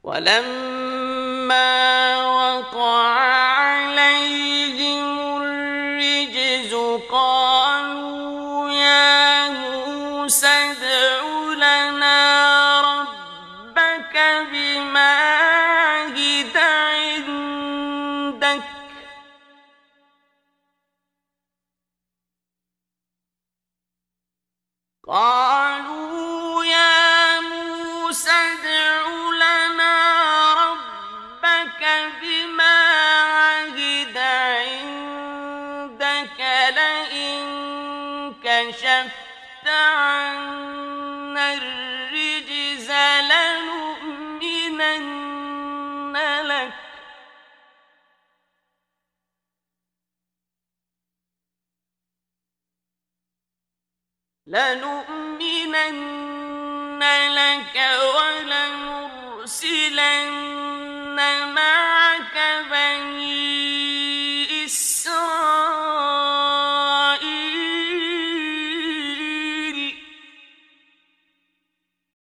ولما وقع عليهم الرجز قالوا يا موسى ادع لنا ربك بما عهد عندك قالوا يا موسى ادع لنا ربك بما عهد عندك لئن كشفت عنا الرجز لنؤمنن لك ولنرسلن